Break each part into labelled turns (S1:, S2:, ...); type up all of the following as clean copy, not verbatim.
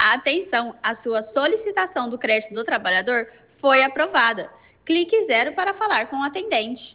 S1: Atenção, a sua solicitação do crédito do trabalhador foi aprovada. Clique 0 para falar com o atendente.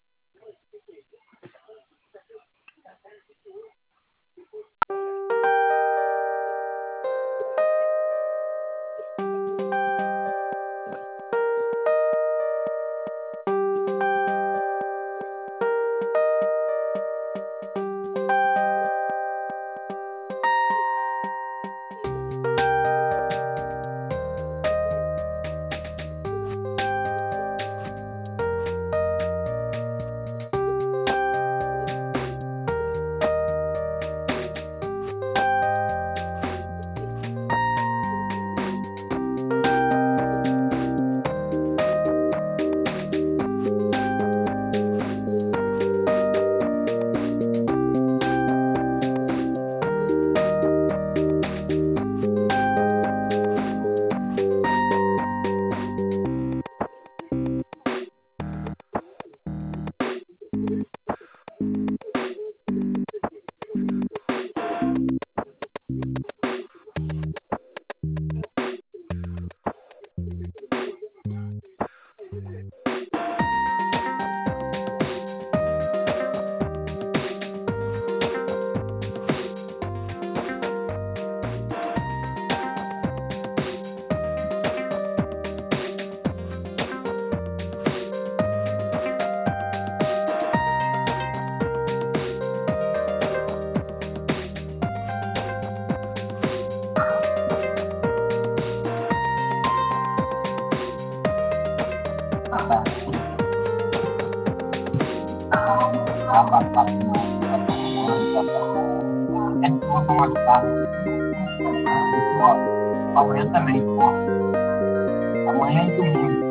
S2: Amanhã também. Amanhã é domingo.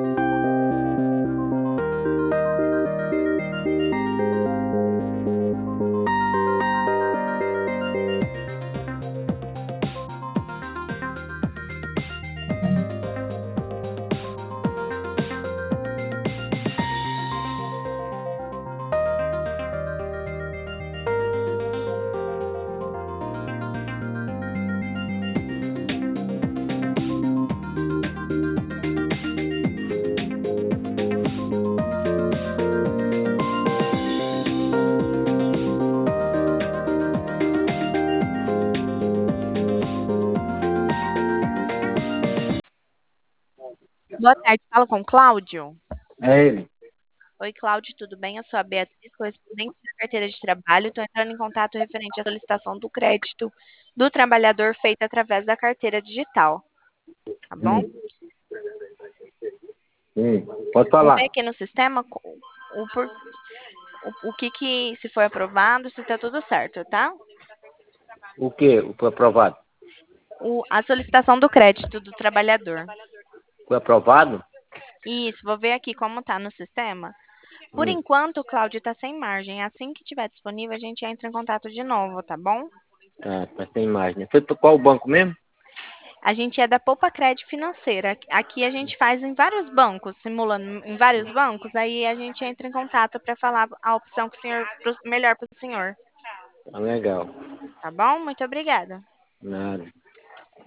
S3: Boa tarde, fala com o Cláudio.
S2: É ele.
S3: Oi, Cláudio, tudo bem? Eu sou a Beatriz, correspondente da carteira de trabalho. Estou entrando em contato referente à solicitação do crédito do trabalhador feita através da carteira digital, tá bom?
S2: Pode
S3: Vou
S2: falar.
S3: ver aqui no sistema o que se foi aprovado, se está tudo certo, tá?
S2: O que? O foi aprovado?
S3: A solicitação do crédito do trabalhador.
S2: Foi aprovado?
S3: Isso, vou ver aqui como está no sistema. Por enquanto, o Cláudio está sem margem. Assim que tiver disponível, a gente entra em contato de novo, tá bom?
S2: Tá sem imagem. Foi para qual banco mesmo?
S3: A gente é da Poupa Crédito Financeira. Aqui a gente faz em vários bancos, simulando em vários bancos. Aí a gente entra em contato para falar a opção que o senhor, melhor para o senhor.
S2: Legal.
S3: Tá bom? Muito obrigada.
S2: Nada.